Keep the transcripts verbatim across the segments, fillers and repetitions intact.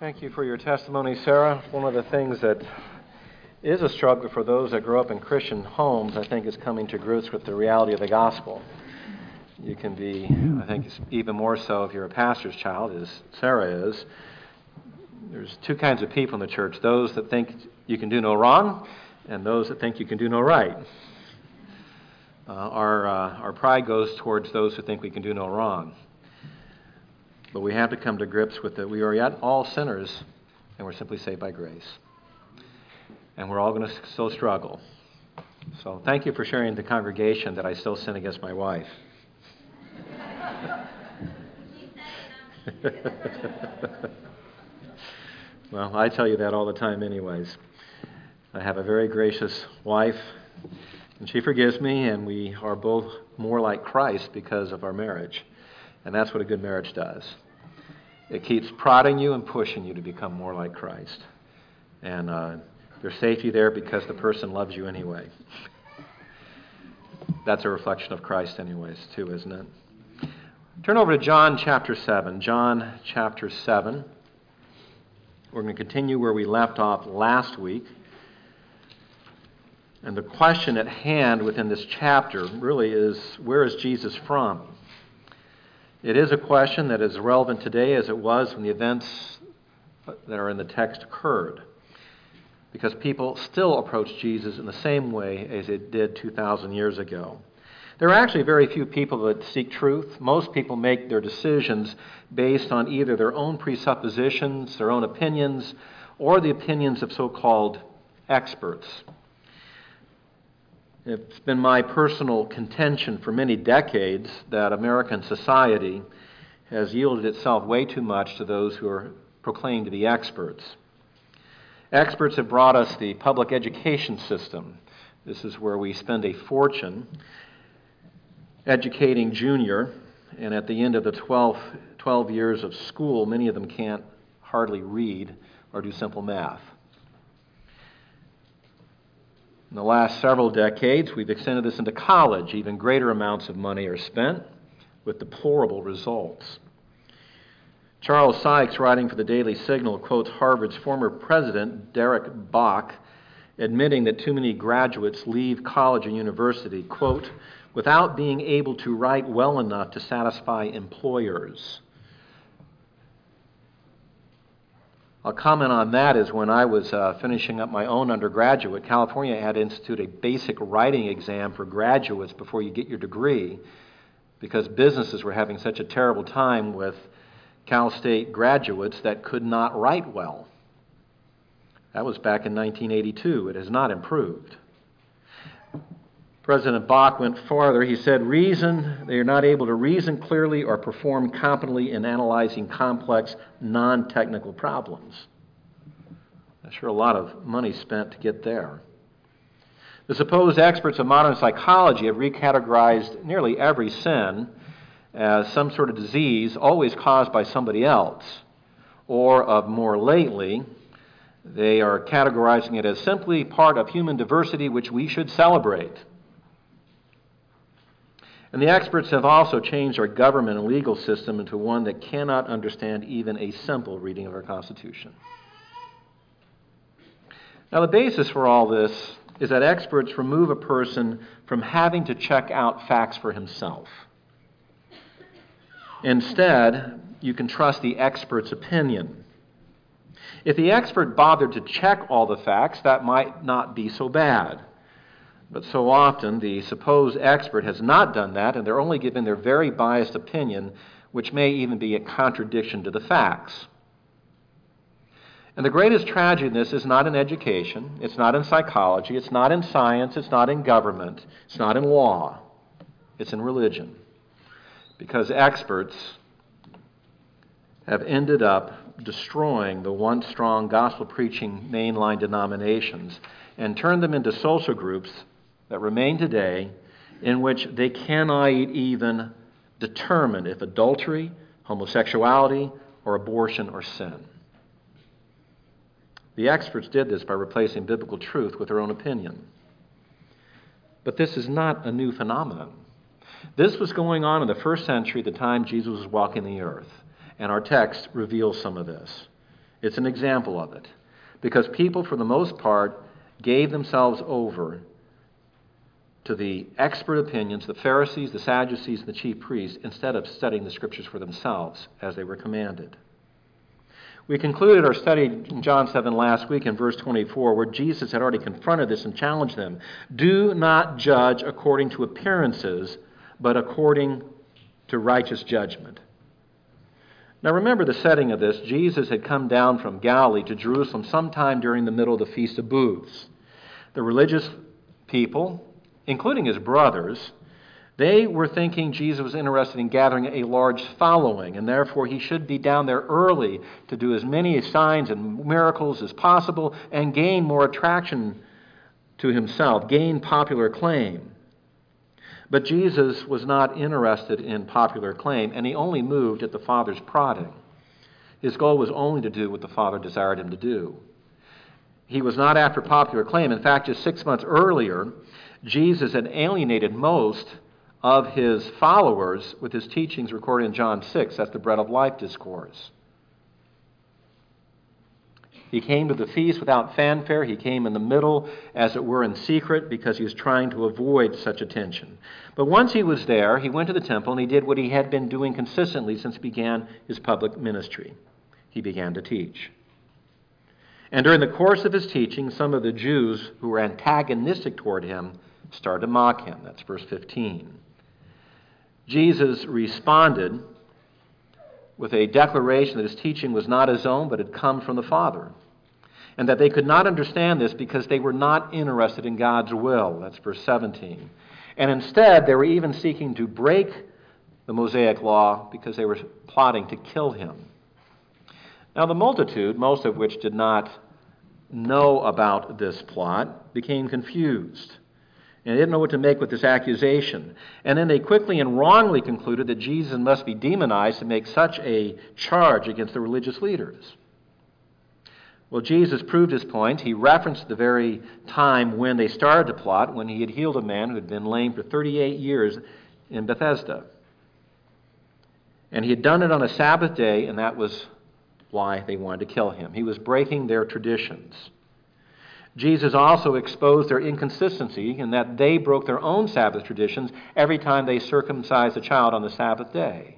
Thank you for your testimony, Sarah. One of the things that is a struggle for those that grow up in Christian homes, I think, is coming to grips with the reality of the gospel. You can be, I think, even more so if you're a pastor's child, as Sarah is. There's two kinds of people in the church, those that think you can do no wrong and those that think you can do no right. Uh, our, uh, our pride goes towards those who think we can do no wrong. But we have to come to grips with that we are yet all sinners, and we're simply saved by grace. And we're all going to still struggle. So thank you for sharing the congregation that I still sin against my wife. Well, I tell you that all the time anyways. I have a very gracious wife, and she forgives me, and we are both more like Christ because of our marriage. And that's what a good marriage does. It keeps prodding you and pushing you to become more like Christ. And uh, there's safety there because the person loves you anyway. That's a reflection of Christ anyways, too, isn't it? Turn over to John chapter seven. John chapter seven. We're going to continue where we left off last week. And the question at hand within this chapter really is, where is Jesus from? It is a question that is relevant today as it was when the events that are in the text occurred. Because people still approach Jesus in the same way as they did two thousand years ago. There are actually very few people that seek truth. Most people make their decisions based on either their own presuppositions, their own opinions, or the opinions of so-called experts. It's been my personal contention for many decades that American society has yielded itself way too much to those who are proclaimed to be experts. Experts have brought us the public education system. This is where we spend a fortune educating junior, and at the end of the twelve, twelve years of school, many of them can't hardly read or do simple math. In the last several decades, we've extended this into college. Even greater amounts of money are spent with deplorable results. Charles Sykes, writing for the Daily Signal, quotes Harvard's former president, Derek Bok, admitting that too many graduates leave college and university, quote, without being able to write well enough to satisfy employers. I'll comment on that as when I was uh, finishing up my own undergraduate, California had to institute a basic writing exam for graduates before you get your degree because businesses were having such a terrible time with Cal State graduates that could not write well. That was back in nineteen eighty-two. It has not improved. President Bok went farther. He said, reason, they are not able to reason clearly or perform competently in analyzing complex, non-technical problems. I'm sure a lot of money spent to get there. The supposed experts of modern psychology have recategorized nearly every sin as some sort of disease always caused by somebody else, or of more lately, they are categorizing it as simply part of human diversity which we should celebrate. And the experts have also changed our government and legal system into one that cannot understand even a simple reading of our Constitution. Now, the basis for all this is that experts remove a person from having to check out facts for himself. Instead, you can trust the expert's opinion. If the expert bothered to check all the facts, that might not be so bad. But so often, the supposed expert has not done that, and they're only giving their very biased opinion, which may even be a contradiction to the facts. And the greatest tragedy in this is not in education, it's not in psychology, it's not in science, it's not in government, it's not in law, it's in religion. Because experts have ended up destroying the once strong gospel-preaching mainline denominations and turned them into social groups that remain today in which they cannot even determine if adultery, homosexuality, or abortion are sin. The experts did this by replacing biblical truth with their own opinion. But this is not a new phenomenon. This was going on in the first century, the time Jesus was walking the earth. And our text reveals some of this. It's an example of it. Because people, for the most part, gave themselves over to the expert opinions, the Pharisees, the Sadducees, and the chief priests, instead of studying the Scriptures for themselves as they were commanded. We concluded our study in John seven last week in verse twenty-four, where Jesus had already confronted this and challenged them. Do not judge according to appearances, but according to righteous judgment. Now remember the setting of this. Jesus had come down from Galilee to Jerusalem sometime during the middle of the Feast of Booths. The religious people, including his brothers, they were thinking Jesus was interested in gathering a large following, and therefore he should be down there early to do as many signs and miracles as possible and gain more attraction to himself, gain popular acclaim. But Jesus was not interested in popular acclaim, and he only moved at the Father's prodding. His goal was only to do what the Father desired him to do. He was not after popular acclaim. In fact, just six months earlier, Jesus had alienated most of his followers with his teachings recorded in John six. That's the bread of life discourse. He came to the feast without fanfare. He came in the middle, as it were, in secret, because he was trying to avoid such attention. But once he was there, he went to the temple and he did what he had been doing consistently since he began his public ministry. He began to teach. And during the course of his teaching, some of the Jews who were antagonistic toward him started to mock him. That's verse fifteen. Jesus responded with a declaration that his teaching was not his own, but had come from the Father, and that they could not understand this because they were not interested in God's will. That's verse seventeen. And instead, they were even seeking to break the Mosaic law because they were plotting to kill him. Now the multitude, most of which did not know about this plot, became confused. And they didn't know what to make with this accusation. And then they quickly and wrongly concluded that Jesus must be demonized to make such a charge against the religious leaders. Well, Jesus proved his point. He referenced the very time when they started to plot, when he had healed a man who had been lame for thirty-eight years in Bethesda. And he had done it on a Sabbath day, and that was why they wanted to kill him. He was breaking their traditions. Jesus also exposed their inconsistency in that they broke their own Sabbath traditions every time they circumcised a child on the Sabbath day.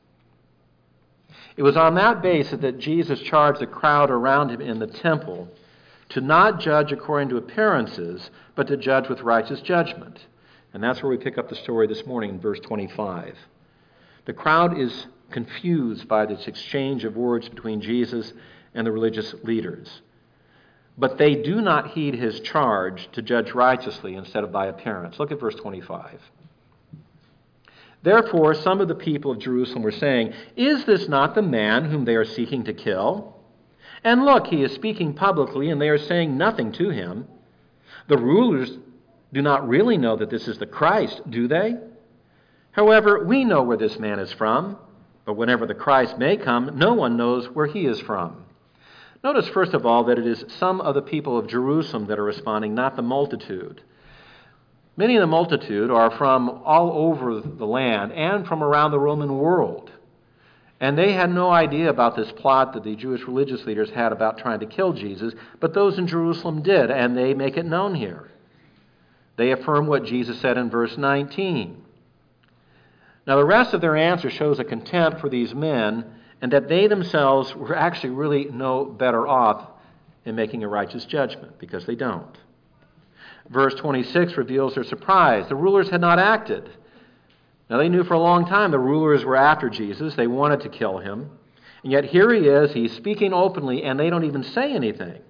It was on that basis that Jesus charged the crowd around him in the temple to not judge according to appearances, but to judge with righteous judgment. And that's where we pick up the story this morning in verse twenty-five. The crowd is confused by this exchange of words between Jesus and the religious leaders. But they do not heed his charge to judge righteously instead of by appearance. Look at verse twenty-five. Therefore, some of the people of Jerusalem were saying, "Is this not the man whom they are seeking to kill? And look, he is speaking publicly, and they are saying nothing to him. The rulers do not really know that this is the Christ, do they? However, we know where this man is from, but whenever the Christ may come, no one knows where he is from." Notice, first of all, that it is some of the people of Jerusalem that are responding, not the multitude. Many of the multitude are from all over the land and from around the Roman world. And they had no idea about this plot that the Jewish religious leaders had about trying to kill Jesus, but those in Jerusalem did, and they make it known here. They affirm what Jesus said in verse nineteen. Now, the rest of their answer shows a contempt for these men, and that they themselves were actually really no better off in making a righteous judgment, because they don't. Verse twenty-six reveals their surprise. The rulers had not acted. Now, they knew for a long time the rulers were after Jesus. They wanted to kill him. And yet here he is, he's speaking openly, and they don't even say anything.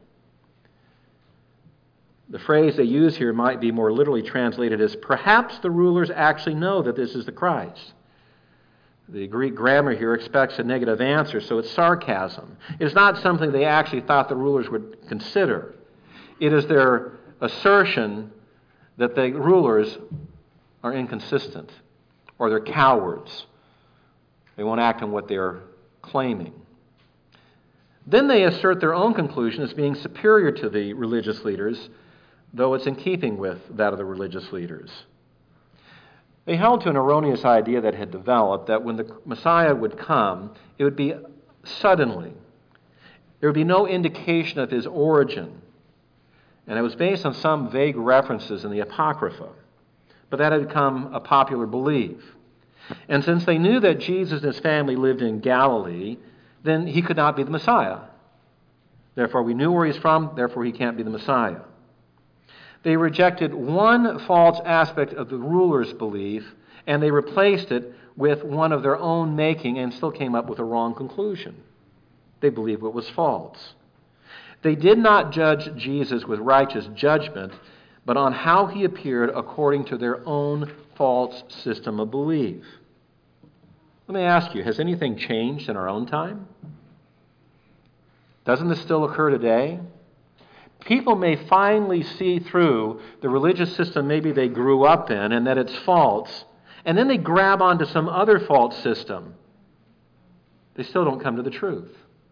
The phrase they use here might be more literally translated as, perhaps the rulers actually know that this is the Christ. The Greek grammar here expects a negative answer, so it's sarcasm. It's not something they actually thought the rulers would consider. It is their assertion that the rulers are inconsistent, or they're cowards. They won't act on what they're claiming. Then they assert their own conclusion as being superior to the religious leaders, though it's in keeping with that of the religious leaders. They held to an erroneous idea that had developed that when the Messiah would come, it would be suddenly. There would be no indication of his origin. And it was based on some vague references in the Apocrypha. But that had become a popular belief. And since they knew that Jesus and his family lived in Galilee, then he could not be the Messiah. Therefore, we knew where he's from, therefore he can't be the Messiah. They rejected one false aspect of the ruler's belief, and they replaced it with one of their own making and still came up with a wrong conclusion. They believed what was false. They did not judge Jesus with righteous judgment, but on how he appeared according to their own false system of belief. Let me ask you, has anything changed in our own time? Doesn't this still occur today? People may finally see through the religious system maybe they grew up in and that it's false, and then they grab onto some other false system. They still don't come to the truth.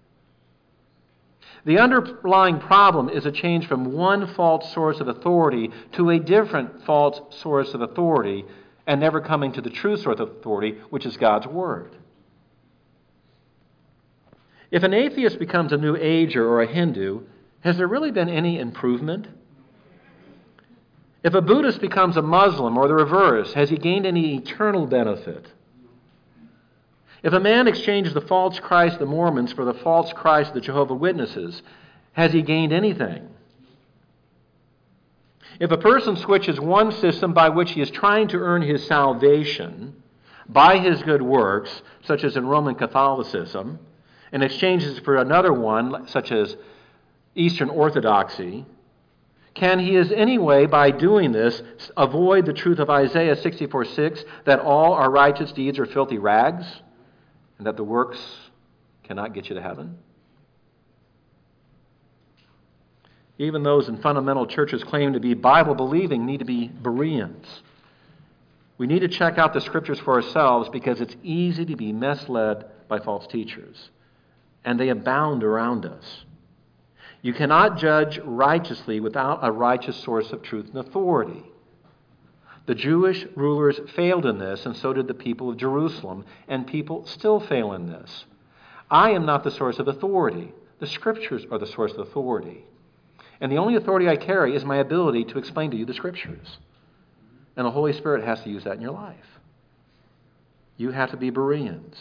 The underlying problem is a change from one false source of authority to a different false source of authority, and never coming to the true source of authority, which is God's Word. If an atheist becomes a New Ager or a Hindu, has there really been any improvement? If a Buddhist becomes a Muslim or the reverse, has he gained any eternal benefit? If a man exchanges the false Christ of the Mormons for the false Christ of the Jehovah's Witnesses, has he gained anything? If a person switches one system by which he is trying to earn his salvation by his good works, such as in Roman Catholicism, and exchanges it for another one, such as Eastern Orthodoxy, can he in any way, by doing this, avoid the truth of Isaiah sixty-four six, that all our righteous deeds are filthy rags, and that the works cannot get you to heaven? Even those in fundamental churches claim to be Bible-believing need to be Bereans. We need to check out the Scriptures for ourselves because it's easy to be misled by false teachers, and they abound around us. You cannot judge righteously without a righteous source of truth and authority. The Jewish rulers failed in this, and so did the people of Jerusalem, and people still fail in this. I am not the source of authority. The Scriptures are the source of authority. And the only authority I carry is my ability to explain to you the Scriptures. And the Holy Spirit has to use that in your life. You have to be Bereans.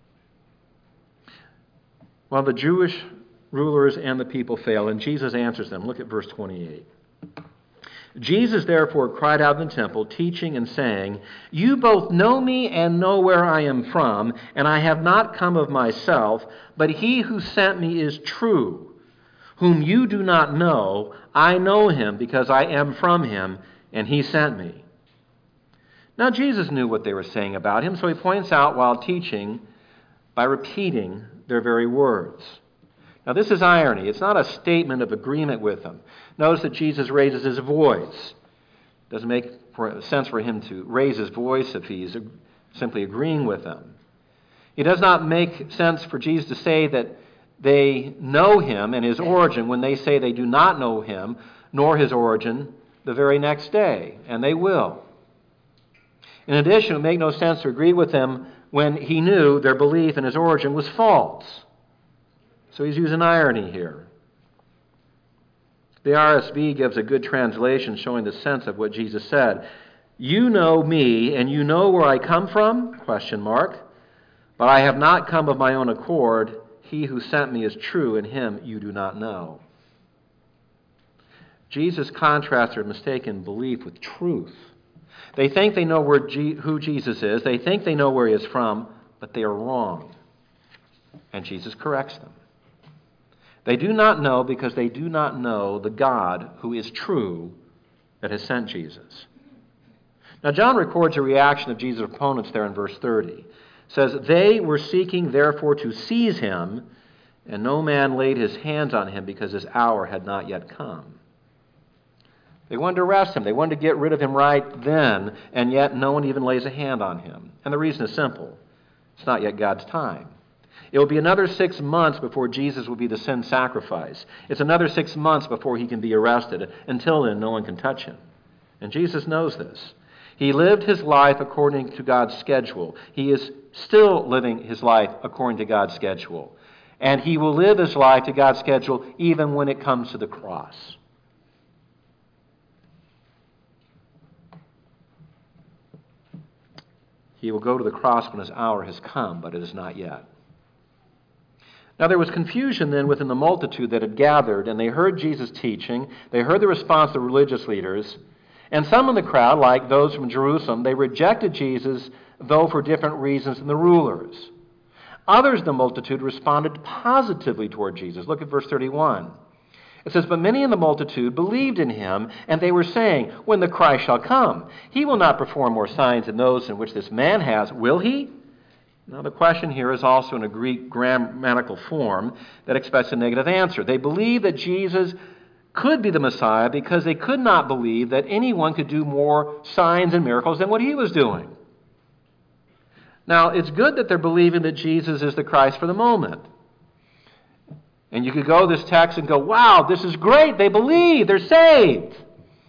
Well, the Jewish rulers and the people fail, and Jesus answers them. Look at verse twenty-eight. Jesus therefore cried out in the temple, teaching and saying, "You both know me and know where I am from, and I have not come of myself, but he who sent me is true, whom you do not know. I know him because I am from him, and he sent me." Now Jesus knew what they were saying about him, so he points out while teaching by repeating their very words. Now this is irony. It's not a statement of agreement with them. Notice that Jesus raises his voice. It doesn't make sense for him to raise his voice if he's simply agreeing with them. It does not make sense for Jesus to say that they know him and his origin when they say they do not know him nor his origin the very next day, and they will. In addition, it would make no sense to agree with them when he knew their belief in his origin was false. So he's using irony here. The R S V gives a good translation showing the sense of what Jesus said. "You know me, and you know where I come from?" Question mark. "But I have not come of my own accord. He who sent me is true, and him you do not know." Jesus contrasts their mistaken belief with truth. They think they know where G- who Jesus is. They think they know where he is from, but they are wrong. And Jesus corrects them. They do not know because they do not know the God who is true that has sent Jesus. Now John records a reaction of Jesus' opponents there in verse thirty. It says, "They were seeking therefore to seize him, and no man laid his hands on him because his hour had not yet come." They wanted to arrest him. They wanted to get rid of him right then, and yet no one even lays a hand on him. And the reason is simple. It's not yet God's time. It will be another six months before Jesus will be the sin sacrifice. It's another six months before he can be arrested. Until then, no one can touch him. And Jesus knows this. He lived his life according to God's schedule. He is still living his life according to God's schedule. And he will live his life to God's schedule even when it comes to the cross. He will go to the cross when his hour has come, but it is not yet. Now there was confusion then within the multitude that had gathered, and they heard Jesus teaching. They heard the response of the religious leaders. And some in the crowd, like those from Jerusalem, they rejected Jesus, though for different reasons than the rulers. Others in the multitude responded positively toward Jesus. Look at verse thirty-one. It says, "But many in the multitude believed in him, and they were saying, 'When the Christ shall come, he will not perform more signs than those in which this man has, will he?'" Now the question here is also in a Greek grammatical form that expects a negative answer. They believed that Jesus could be the Messiah because they could not believe that anyone could do more signs and miracles than what he was doing. Now, it's good that they're believing that Jesus is the Christ for the moment. And you could go this text and go, wow, this is great. They believe. They're saved.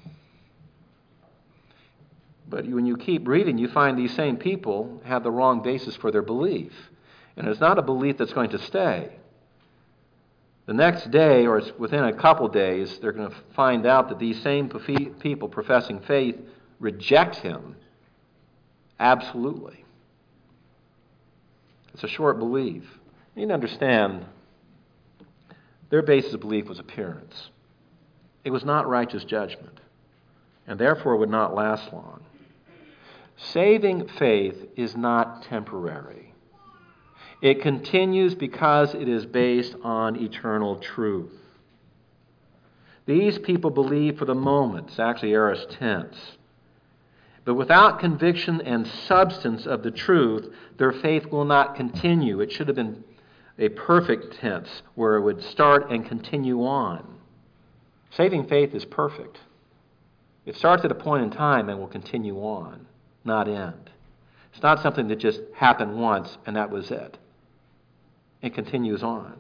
But when you keep reading, you find these same people have the wrong basis for their belief. And it's not a belief that's going to stay. The next day, or within a couple days, they're going to find out that these same people professing faith reject him. Absolutely. It's a short belief. You need to understand, their basis of belief was appearance. It was not righteous judgment, and therefore would not last long. Saving faith is not temporary. It continues because it is based on eternal truth. These people believe for the moment. It's actually aorist tense. But without conviction and substance of the truth, their faith will not continue. It should have been a perfect tense where it would start and continue on. Saving faith is perfect. It starts at a point in time and will continue on, not end. It's not something that just happened once and that was it. It continues on.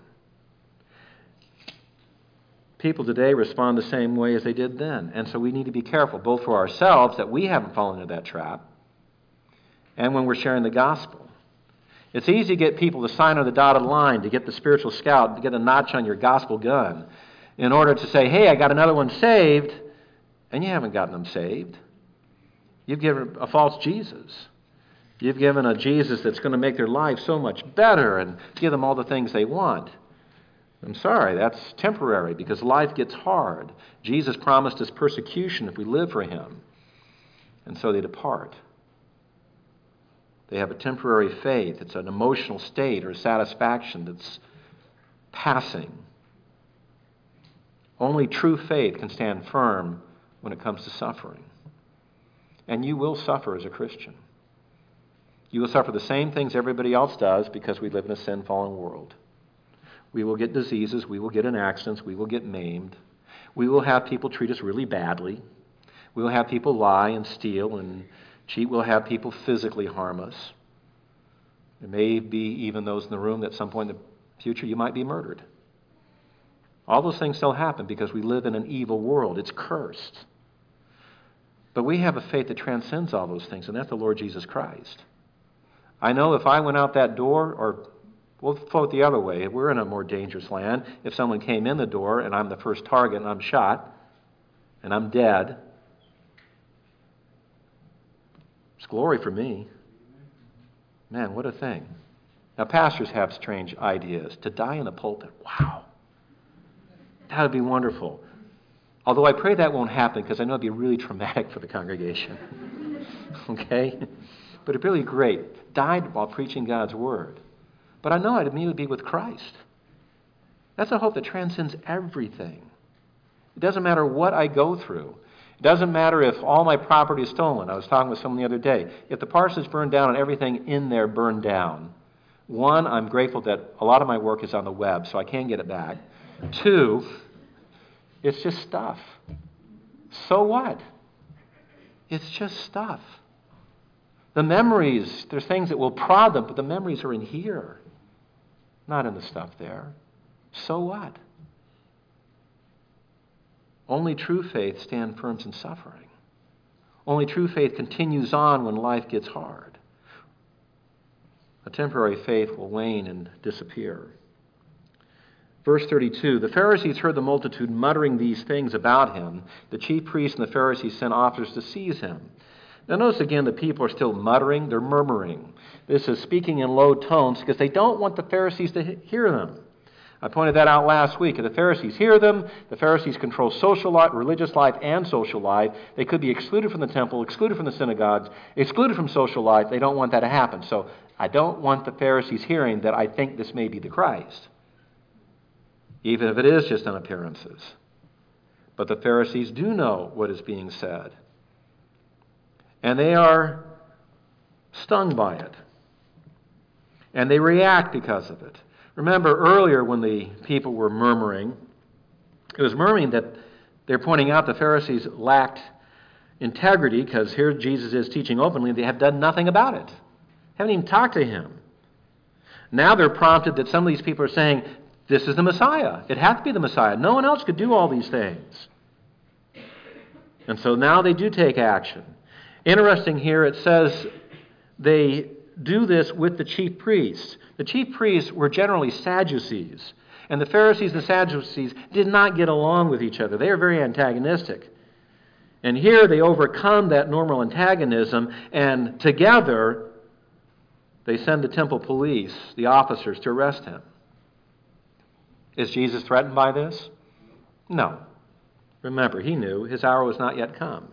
People today respond the same way as they did then. And so we need to be careful, both for ourselves, that we haven't fallen into that trap, and when we're sharing the gospel. It's easy to get people to sign on the dotted line, to get the spiritual scout, to get a notch on your gospel gun, in order to say, hey, I got another one saved, and you haven't gotten them saved. You've given a false Jesus. You've given a Jesus that's going to make their life so much better and give them all the things they want. I'm sorry, that's temporary because life gets hard. Jesus promised us persecution if we live for him. And so they depart. They have a temporary faith. It's an emotional state or satisfaction that's passing. Only true faith can stand firm when it comes to suffering. And you will suffer as a Christian. You will suffer the same things everybody else does because we live in a sin-fallen world. We will get diseases. We will get in accidents. We will get maimed. We will have people treat us really badly. We will have people lie and steal and cheat. We'll have people physically harm us. There may be even those in the room that at some point in the future you might be murdered. All those things still happen because we live in an evil world. It's cursed. But we have a faith that transcends all those things, and that's the Lord Jesus Christ. I know if I went out that door, or we'll float the other way, if we're in a more dangerous land, if someone came in the door and I'm the first target and I'm shot and I'm dead, it's glory for me. Man, what a thing. Now, pastors have strange ideas. To die in the pulpit, wow. That would be wonderful. Although I pray that won't happen because I know it'd be really traumatic for the congregation. Okay? But it'd be really great. Died while preaching God's word. But I know I'd immediately be with Christ. That's a hope that transcends everything. It doesn't matter what I go through. It doesn't matter if all my property is stolen. I was talking with someone the other day. If the parsonage burned down and everything in there burned down, one, I'm grateful that a lot of my work is on the web, so I can get it back. Two, it's just stuff. So what? It's just stuff. The memories, there's things that will prod them, but the memories are in here, not in the stuff there. So what? Only true faith stands firm in suffering. Only true faith continues on when life gets hard. A temporary faith will wane and disappear. Verse thirty-two, the Pharisees heard the multitude muttering these things about him. The chief priests and the Pharisees sent officers to seize him. Now notice again, the people are still muttering, they're murmuring. This is speaking in low tones because they don't want the Pharisees to hear them. I pointed that out last week. If the Pharisees hear them, the Pharisees control social life, religious life and social life. They could be excluded from the temple, excluded from the synagogues, excluded from social life. They don't want that to happen. So I don't want the Pharisees hearing that I think this may be the Christ, even if it is just on appearances. But the Pharisees do know what is being said, and they are stung by it, and they react because of it. Remember earlier when the people were murmuring, it was murmuring that they're pointing out the Pharisees lacked integrity because here Jesus is teaching openly. They have done nothing about it. Haven't even talked to him. Now they're prompted that some of these people are saying, this is the Messiah. It has to be the Messiah. No one else could do all these things. And so now they do take action. Interesting here, it says they do this with the chief priests. The chief priests were generally Sadducees, and the Pharisees and the Sadducees did not get along with each other. They are very antagonistic. And here they overcome that normal antagonism, and together they send the temple police, the officers, to arrest him. Is Jesus threatened by this? No. Remember, he knew his hour was not yet come.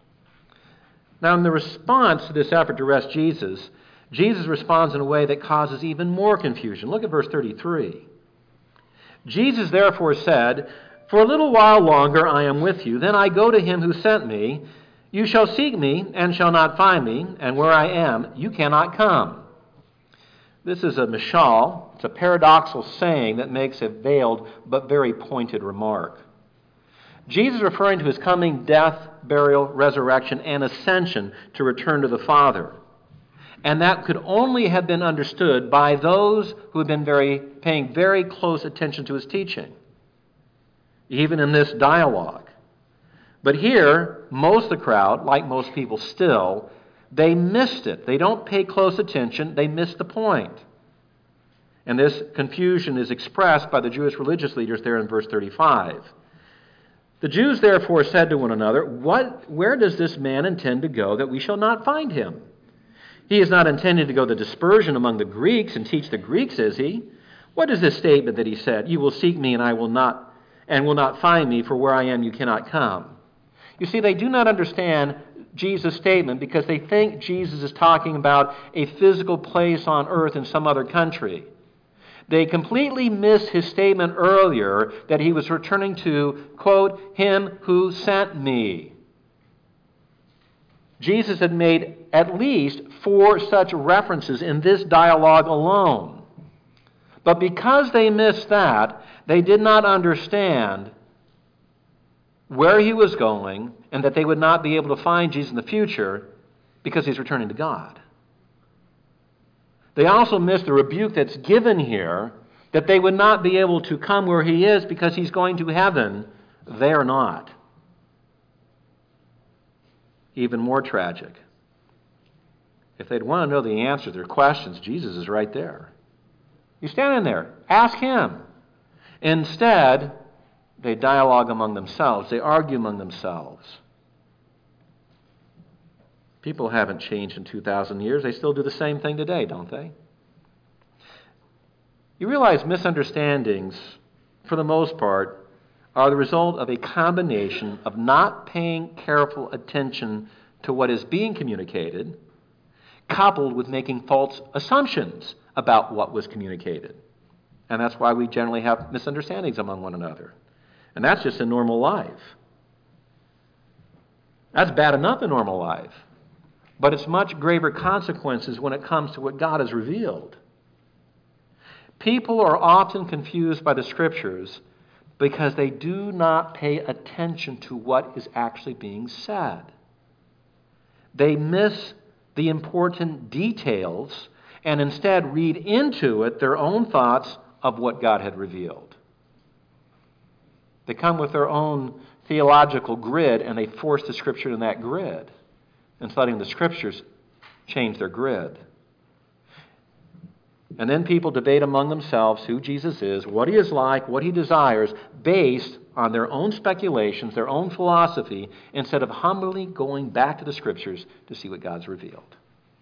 Now, in the response to this effort to arrest Jesus, Jesus responds in a way that causes even more confusion. Look at verse thirty-three. Jesus therefore said, for a little while longer I am with you, then I go to him who sent me. You shall seek me and shall not find me, and where I am you cannot come. This is a mishal. It's a paradoxical saying that makes a veiled but very pointed remark. Jesus is referring to his coming death, burial, resurrection, and ascension to return to the Father. And that could only have been understood by those who had been very paying very close attention to his teaching, even in this dialogue. But here, most of the crowd, like most people still, they missed it. They don't pay close attention. They miss the point. And this confusion is expressed by the Jewish religious leaders there in verse thirty-five. The Jews therefore said to one another, "What? Where does this man intend to go that we shall not find him? He is not intending to go to dispersion among the Greeks and teach the Greeks, is he? What is this statement that he said, 'You will seek me and I will not, and will not find me, for where I am you cannot come'?" You see, they do not understand Jesus' statement because they think Jesus is talking about a physical place on earth in some other country. They completely miss his statement earlier that he was returning to, quote, him who sent me. Jesus had made at least four such references in this dialogue alone. But because they missed that, they did not understand where he was going and that they would not be able to find Jesus in the future because he's returning to God. They also missed the rebuke that's given here that they would not be able to come where he is because he's going to heaven. They are not. Even more tragic. If they'd want to know the answer to their questions, Jesus is right there. You stand in there. Ask him. Instead, they dialogue among themselves. They argue among themselves. People haven't changed in two thousand years. They still do the same thing today, don't they? You realize misunderstandings, for the most part, are the result of a combination of not paying careful attention to what is being communicated, coupled with making false assumptions about what was communicated. And that's why we generally have misunderstandings among one another. And that's just in normal life. That's bad enough in normal life. But it's much graver consequences when it comes to what God has revealed. People are often confused by the Scriptures because they do not pay attention to what is actually being said. They miss the important details and instead read into it their own thoughts of what God had revealed. They come with their own theological grid and they force the Scripture in that grid instead of letting the Scriptures change their grid. And then people debate among themselves who Jesus is, what he is like, what he desires, based on their own speculations, their own philosophy, instead of humbly going back to the Scriptures to see what God's revealed.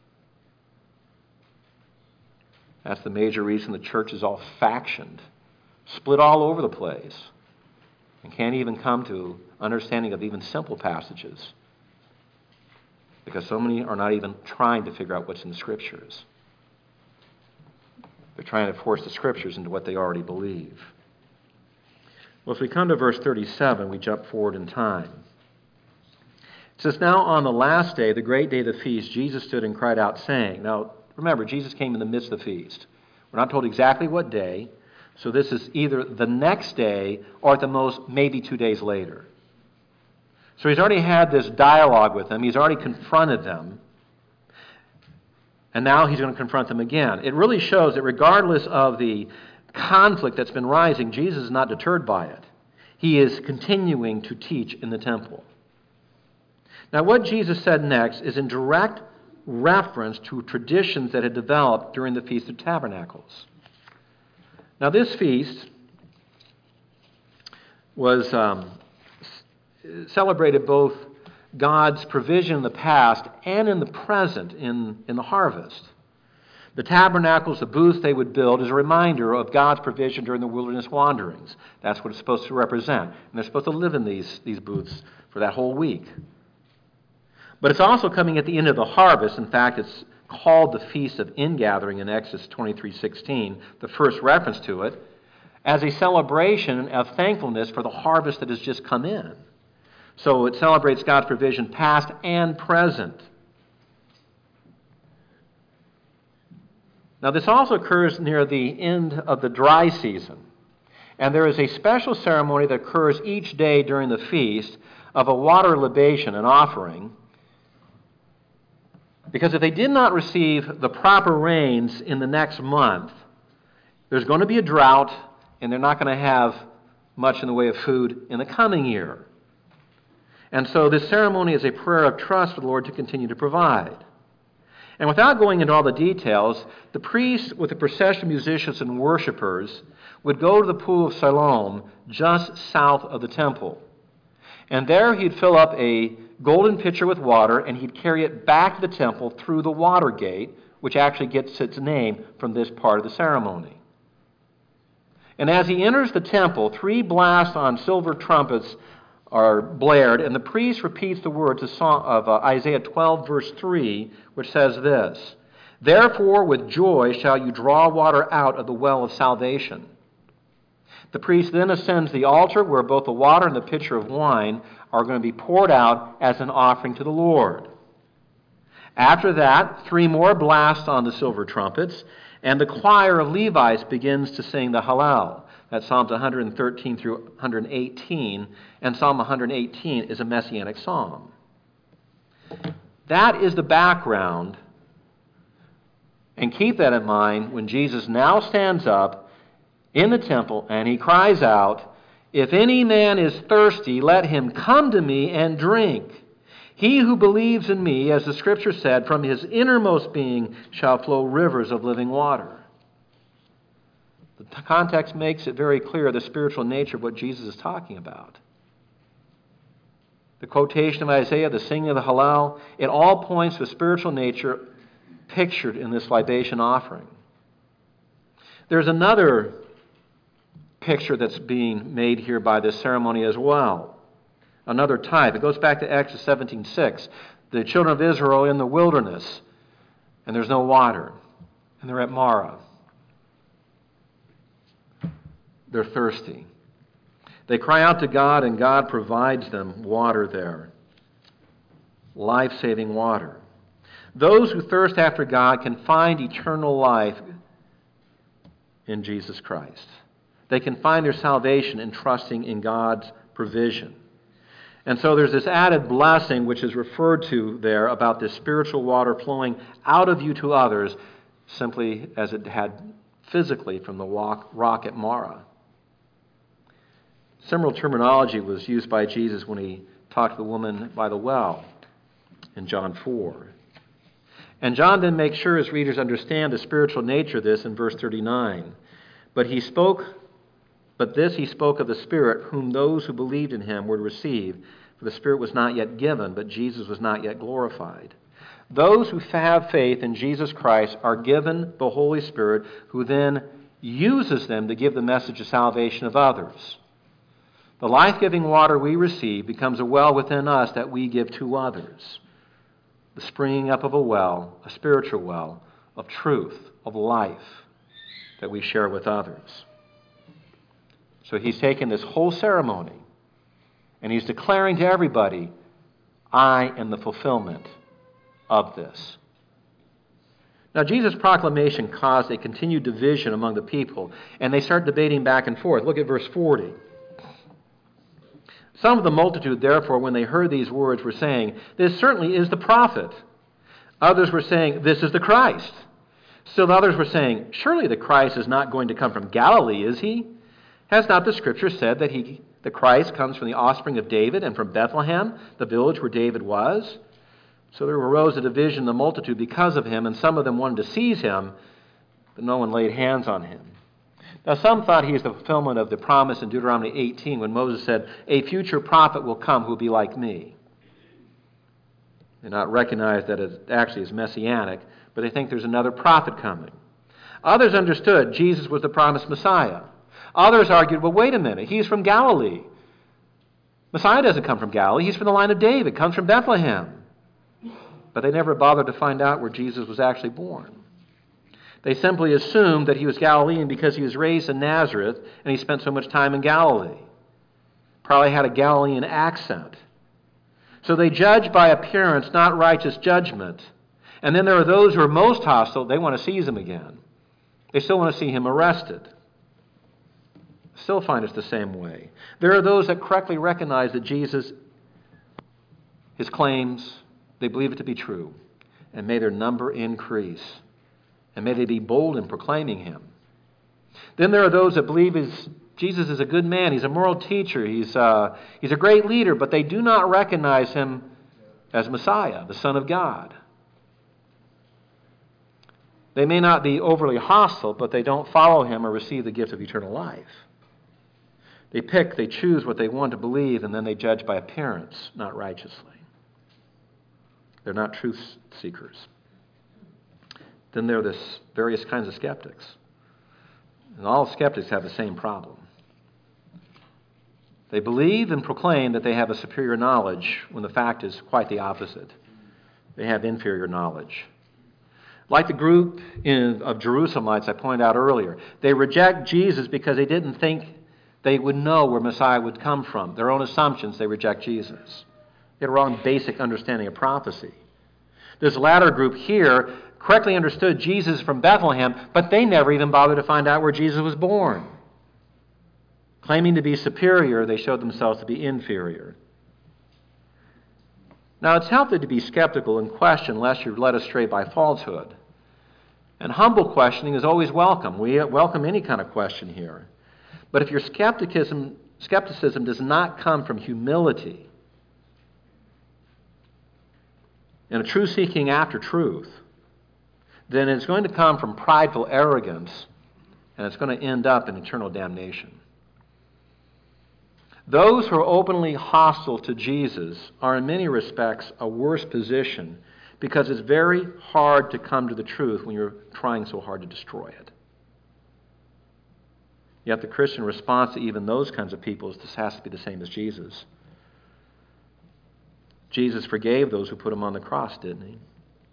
That's the major reason the church is all factioned, split all over the place, and can't even come to understanding of even simple passages, because so many are not even trying to figure out what's in the Scriptures. They're trying to force the Scriptures into what they already believe. Well, as we come to verse thirty-seven, we jump forward in time. It says, "Now on the last day, the great day of the feast, Jesus stood and cried out, saying..." Now, remember, Jesus came in the midst of the feast. We're not told exactly what day, so this is either the next day or at the most, maybe two days later. So he's already had this dialogue with them. He's already confronted them. And now he's going to confront them again. It really shows that regardless of the conflict that's been rising, Jesus is not deterred by it. He is continuing to teach in the temple. Now, what Jesus said next is in direct reference to traditions that had developed during the Feast of Tabernacles. Now, this feast was um, celebrated both God's provision in the past and in the present in, in the harvest. The tabernacles, the booths they would build, is a reminder of God's provision during the wilderness wanderings. That's what it's supposed to represent. And they're supposed to live in these, these booths for that whole week. But it's also coming at the end of the harvest. In fact, it's called the Feast of Ingathering in Exodus twenty-three sixteen, the first reference to it, as a celebration of thankfulness for the harvest that has just come in. So it celebrates God's provision past and present. Now, this also occurs near the end of the dry season. And there is a special ceremony that occurs each day during the feast of a water libation, an offering. Because if they did not receive the proper rains in the next month, there's going to be a drought, and they're not going to have much in the way of food in the coming year. And so this ceremony is a prayer of trust for the Lord to continue to provide. And without going into all the details, the priest with a procession of musicians and worshipers would go to the pool of Siloam just south of the temple. And there he'd fill up a golden pitcher with water, and he'd carry it back to the temple through the water gate, which actually gets its name from this part of the ceremony. And as he enters the temple, three blasts on silver trumpets are blared, and the priest repeats the words of, Psalm, of uh, Isaiah twelve, verse three, which says this, "Therefore with joy shall you draw water out of the well of salvation." The priest then ascends the altar where both the water and the pitcher of wine are going to be poured out as an offering to the Lord. After that, three more blasts on the silver trumpets, and the choir of Levites begins to sing the Hallel. That's Psalms one hundred thirteen through one hundred eighteen, and Psalm one hundred eighteen is a messianic psalm. That is the background, and keep that in mind when Jesus now stands up in the temple and he cries out, "If any man is thirsty, let him come to me and drink. He who believes in me, as the Scripture said, from his innermost being shall flow rivers of living water." The context makes it very clear the spiritual nature of what Jesus is talking about. The quotation of Isaiah, the singing of the Hallel, it all points to a spiritual nature pictured in this libation offering. There's another picture that's being made here by this ceremony as well. Another type. It goes back to Exodus seventeen six. The children of Israel in the wilderness, and there's no water, and they're at Marah. They're thirsty. They cry out to God, and God provides them water there. Life-saving water. Those who thirst after God can find eternal life in Jesus Christ. They can find their salvation in trusting in God's provision. And so there's this added blessing which is referred to there about this spiritual water flowing out of you to others, simply as it had physically from the rock at Marah. Similar terminology was used by Jesus when he talked to the woman by the well in John four. And John then makes sure his readers understand the spiritual nature of this in verse thirty-nine. But he spoke, but this he spoke of the Spirit, whom those who believed in him would receive. For the Spirit was not yet given, but Jesus was not yet glorified. Those who have faith in Jesus Christ are given the Holy Spirit, who then uses them to give the message of salvation of others. The life-giving water we receive becomes a well within us that we give to others. The springing up of a well, a spiritual well, of truth, of life, that we share with others. So he's taken this whole ceremony, and he's declaring to everybody, I am the fulfillment of this. Now, Jesus' proclamation caused a continued division among the people, and they start debating back and forth. Look at verse forty. Some of the multitude, therefore, when they heard these words, were saying, this certainly is the prophet. Others were saying, this is the Christ. Still others were saying, surely the Christ is not going to come from Galilee, is he? Has not the Scripture said that he, the Christ comes from the offspring of David and from Bethlehem, the village where David was? So there arose a division in the multitude because of him, and some of them wanted to seize him, but no one laid hands on him. Now some thought he is the fulfillment of the promise in Deuteronomy eighteen when Moses said, a future prophet will come who will be like me. They not recognize that it actually is messianic, but they think there's another prophet coming. Others understood Jesus was the promised Messiah. Others argued, well, wait a minute, he's from Galilee. Messiah doesn't come from Galilee, he's from the line of David, comes from Bethlehem. But they never bothered to find out where Jesus was actually born. They simply assumed that he was Galilean because he was raised in Nazareth and he spent so much time in Galilee. Probably had a Galilean accent. So they judge by appearance, not righteous judgment. And then there are those who are most hostile. They want to seize him again. They still want to see him arrested. Still find us the same way. There are those that correctly recognize that Jesus, his claims, they believe it to be true. And may their number increase. And may they be bold in proclaiming him. Then there are those that believe his, Jesus is a good man. He's a moral teacher. He's, uh, he's a great leader. But they do not recognize him as Messiah, the Son of God. They may not be overly hostile, but they don't follow him or receive the gift of eternal life. They pick, they choose what they want to believe, and then they judge by appearance, not righteously. They're not truth seekers. Then there are this various kinds of skeptics. And all skeptics have the same problem. They believe and proclaim that they have a superior knowledge when the fact is quite the opposite. They have inferior knowledge. Like the group in, of Jerusalemites I pointed out earlier, they reject Jesus because they didn't think they would know where Messiah would come from. Their own assumptions, they reject Jesus. They had a wrong basic understanding of prophecy. This latter group here correctly understood Jesus from Bethlehem, but they never even bothered to find out where Jesus was born. Claiming to be superior, they showed themselves to be inferior. Now, it's healthy to be skeptical and question lest you're led astray by falsehood. And humble questioning is always welcome. We welcome any kind of question here. But if your skepticism, skepticism does not come from humility and a true seeking after truth, then it's going to come from prideful arrogance, and it's going to end up in eternal damnation. Those who are openly hostile to Jesus are in many respects a worse position because it's very hard to come to the truth when you're trying so hard to destroy it. Yet the Christian response to even those kinds of people is this has to be the same as Jesus. Jesus forgave those who put him on the cross, didn't he?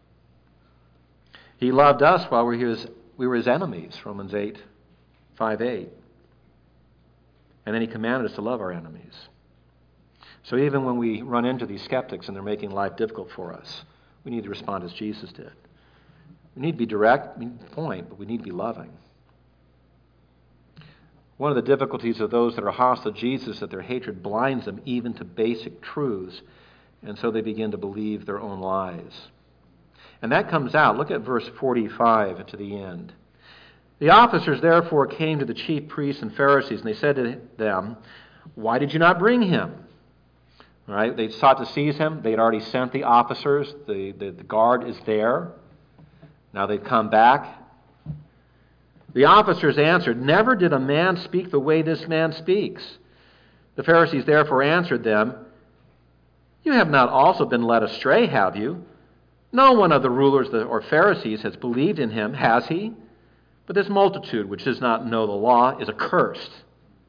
He loved us while we were his, we were his enemies, Romans eight, five, eight. And then he commanded us to love our enemies. So even when we run into these skeptics and they're making life difficult for us, we need to respond as Jesus did. We need to be direct, we need to point, but we need to be loving. One of the difficulties of those that are hostile to Jesus is that their hatred blinds them even to basic truths, and so they begin to believe their own lies. And that comes out. Look at verse forty-five to the end. The officers therefore came to the chief priests and Pharisees, and they said to them, why did you not bring him? All right, they sought to seize him. They had already sent the officers. The, the, the guard is there. Now they'd come back. The officers answered, "Never did a man speak the way this man speaks." The Pharisees therefore answered them, "You have not also been led astray, have you? No one of the rulers or Pharisees has believed in him, has he? But this multitude, which does not know the law, is accursed."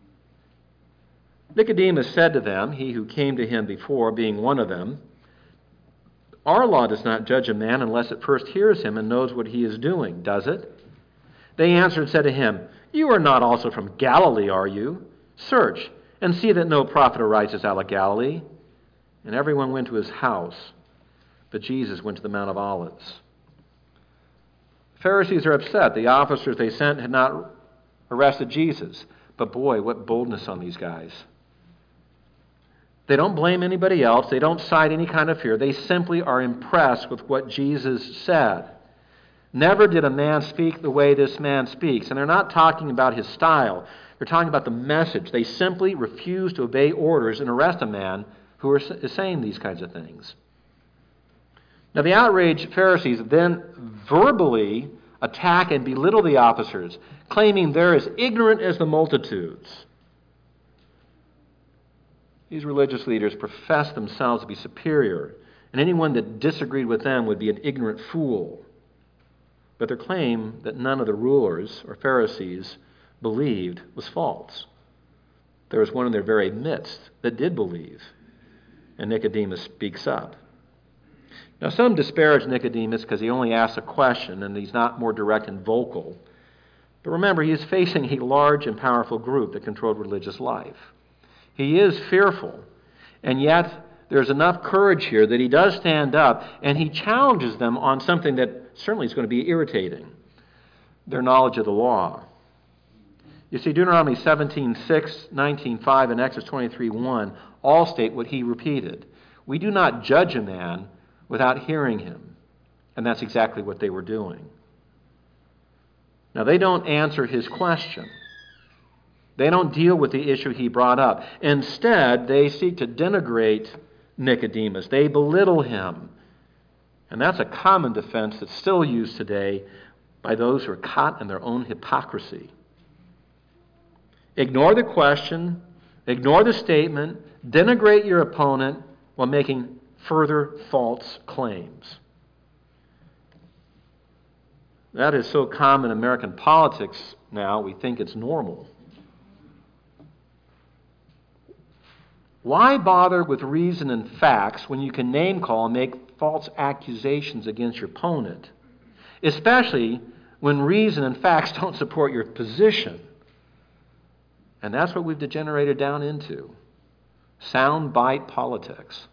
Nicodemus said to them, he who came to him before, being one of them, "Our law does not judge a man unless it first hears him and knows what he is doing, does it?" They answered and said to him, "You are not also from Galilee, are you? Search and see that no prophet arises out of Galilee." And everyone went to his house, but Jesus went to the Mount of Olives. The Pharisees are upset. The officers they sent had not arrested Jesus. But boy, what boldness on these guys. They don't blame anybody else. They don't cite any kind of fear. They simply are impressed with what Jesus said. Never did a man speak the way this man speaks. And they're not talking about his style. They're talking about the message. They simply refuse to obey orders and arrest a man who is saying these kinds of things. Now the outraged Pharisees then verbally attack and belittle the officers, claiming they're as ignorant as the multitudes. These religious leaders profess themselves to be superior, and anyone that disagreed with them would be an ignorant fool. But their claim that none of the rulers or Pharisees believed was false. There was one in their very midst that did believe, and Nicodemus speaks up. Now some disparage Nicodemus because he only asks a question and he's not more direct and vocal. But remember, he is facing a large and powerful group that controlled religious life. He is fearful, and yet there's enough courage here that he does stand up and he challenges them on something that certainly is going to be irritating: their knowledge of the law. You see, Deuteronomy seventeen six, nineteen five, and Exodus twenty-three one all state what he repeated. We do not judge a man without hearing him. And that's exactly what they were doing. Now, they don't answer his question. They don't deal with the issue he brought up. Instead, they seek to denigrate Nicodemus. They belittle him. And that's a common defense that's still used today by those who are caught in their own hypocrisy. Ignore the question, ignore the statement, denigrate your opponent while making further false claims. That is so common in American politics now, we think it's normal. Why bother with reason and facts when you can name call and make false accusations against your opponent, especially when reason and facts don't support your position? And that's what we've degenerated down into. Soundbite politics.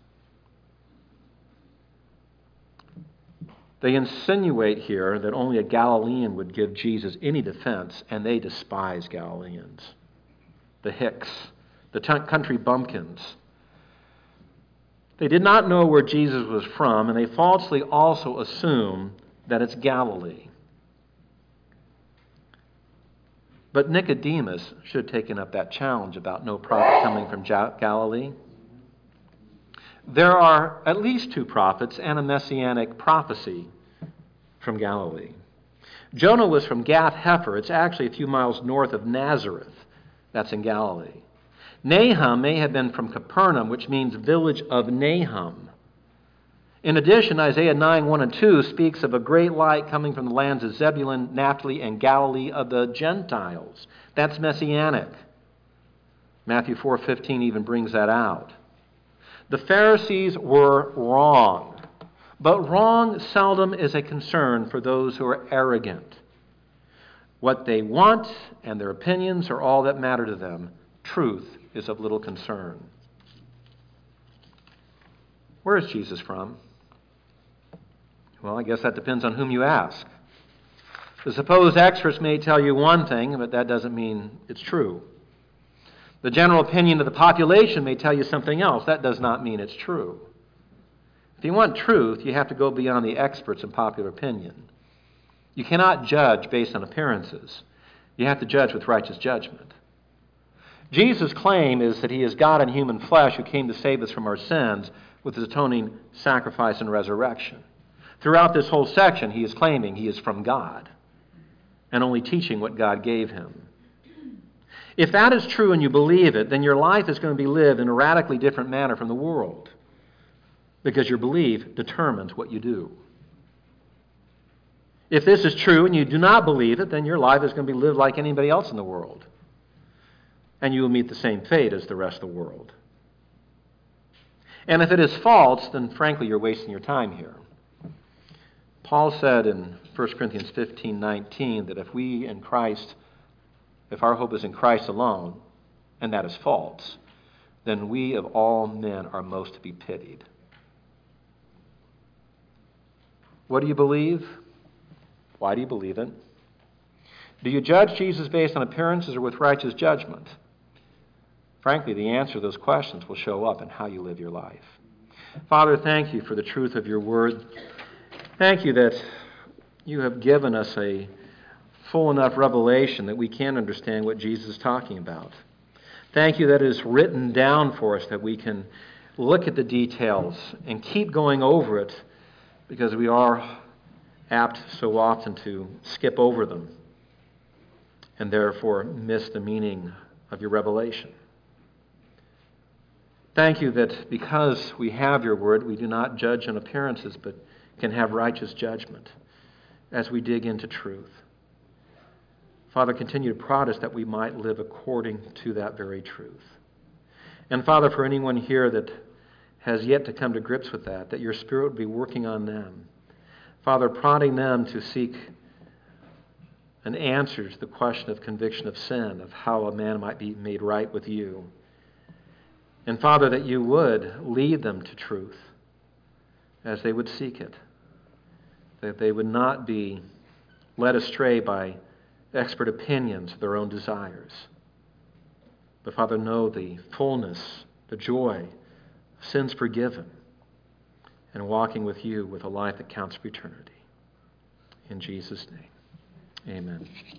They insinuate here that only a Galilean would give Jesus any defense, and they despise Galileans. The Hicks, the t- country bumpkins. They did not know where Jesus was from, and they falsely also assume that it's Galilee. But Nicodemus should have taken up that challenge about no prophet coming from Galilee. There are at least two prophets and a messianic prophecy from Galilee. Jonah was from Gath-Hepher. It's actually a few miles north of Nazareth. That's in Galilee. Nahum may have been from Capernaum, which means village of Nahum. In addition, Isaiah nine, one and two speaks of a great light coming from the lands of Zebulun, Naphtali, and Galilee of the Gentiles. That's messianic. Matthew four fifteen even brings that out. The Pharisees were wrong. But wrong seldom is a concern for those who are arrogant. What they want and their opinions are all that matter to them. Truth is of little concern. Where is Jesus from? Well, I guess that depends on whom you ask. The supposed experts may tell you one thing, but that doesn't mean it's true. The general opinion of the population may tell you something else. That does not mean it's true. If you want truth, you have to go beyond the experts and popular opinion. You cannot judge based on appearances. You have to judge with righteous judgment. Jesus' claim is that he is God in human flesh who came to save us from our sins with his atoning sacrifice and resurrection. Throughout this whole section, he is claiming he is from God and only teaching what God gave him. If that is true and you believe it, then your life is going to be lived in a radically different manner from the world, because your belief determines what you do. If this is true and you do not believe it, then your life is going to be lived like anybody else in the world, and you will meet the same fate as the rest of the world. And if it is false, then frankly you're wasting your time here. Paul said in First Corinthians fifteen nineteen that if we in Christ, if our hope is in Christ alone, and that is false, then we of all men are most to be pitied. What do you believe? Why do you believe it? Do you judge Jesus based on appearances or with righteous judgment? Frankly, the answer to those questions will show up in how you live your life. Father, thank you for the truth of your word. Thank you that you have given us a full enough revelation that we can understand what Jesus is talking about. Thank you that it is written down for us, that we can look at the details and keep going over it, because we are apt so often to skip over them and therefore miss the meaning of your revelation. Thank you that because we have your word, we do not judge on appearances, but can have righteous judgment as we dig into truth. Father, continue to prod us that we might live according to that very truth. And Father, for anyone here that has yet to come to grips with that, that your Spirit would be working on them. Father, prodding them to seek an answer to the question of conviction of sin, of how a man might be made right with you. And Father, that you would lead them to truth as they would seek it. That they would not be led astray by expert opinions of their own desires. But Father, know the fullness, the joy, sins forgiven, and walking with you with a life that counts for eternity. In Jesus' name, amen.